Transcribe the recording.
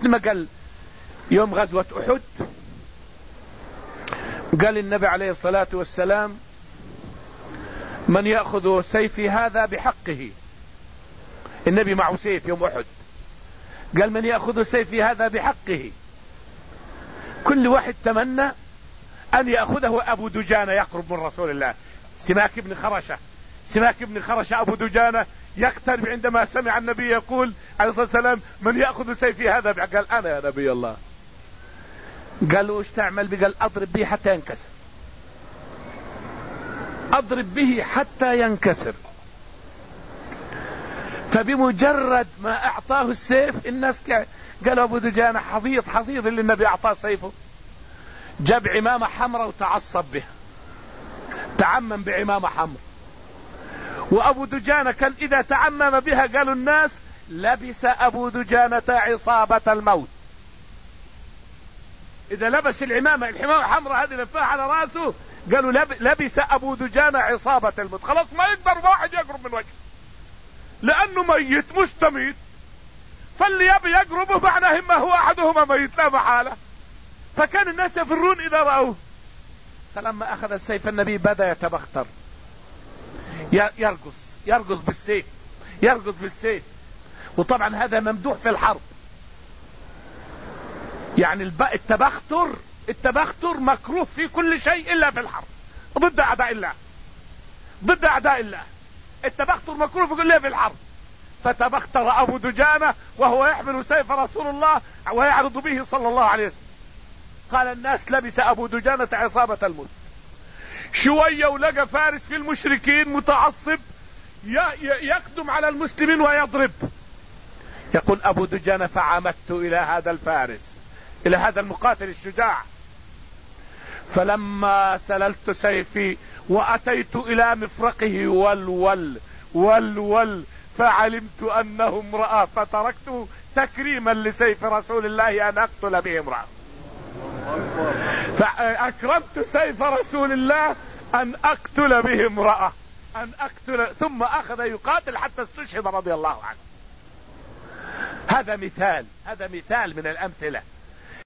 ما قال يوم غزوة أحد، قال النبي عليه الصلاة والسلام: من يأخذ سيفي هذا بحقه. النبي معه سيف يوم أحد، قال: من يأخذ سيفي هذا بحقه. كل واحد تمنى أن يأخذه أبو دجانة يقرب من رسول الله. سماك بن خرشة أبو دجانة يقترب عندما سمع النبي يقول عليه الصلاة والسلام: من يأخذ سيفي هذا بحقه. قال: أنا يا نبي الله. قالوا: ايش تعمل؟ قال: اضرب به حتى ينكسر، اضرب به حتى ينكسر. فبمجرد ما اعطاه السيف الناس قالوا: ابو دجانة حضيض اللي النبي اعطاه سيفه. جاب عمامة حمراء وتعصب بها، تعمم بعمامة حمراء. وابو دجانة كان اذا تعمم بها قالوا الناس: لبس ابو دجانة عصابة الموت. اذا لبس الحمامة حمراء هذه لفاها على راسه قالوا لبس ابو دجانة عصابة الموت. خلاص ما يقدر واحد يقرب من وجهه لانه ميت مستميت، فاللي يبي يقربه معناه اما هو احدهما ميت لا محالة. فكان الناس يفرون اذا رأوه. فلما اخذ السيف النبي بدأ يتبختر، يرقص بالسيف. وطبعا هذا ممدوح في الحرب، يعني التبختر مكروه في كل شيء الا في الحرب ضد اعداء الله. التبختر مكروه في كل شيء في الحرب. فتبختر ابو دجانة وهو يحمل سيف رسول الله ويعرض به صلى الله عليه وسلم. قال الناس: لبس ابو دجانة عصابة الموت. شوية ولقى فارس في المشركين متعصب يقدم على المسلمين ويضرب. يقول ابو دجانة: فعمدت الى هذا الفارس، الى هذا المقاتل الشجاع، فلما سللت سيفي واتيت الى مفرقه ول فعلمت انه امرأة، فتركته تكريما لسيف رسول الله ان اقتل به امرأة. فاكرمت سيف رسول الله ان اقتل به امرأة، ثم اخذ يقاتل حتى استشهد رضي الله عنه. هذا مثال من الامثلة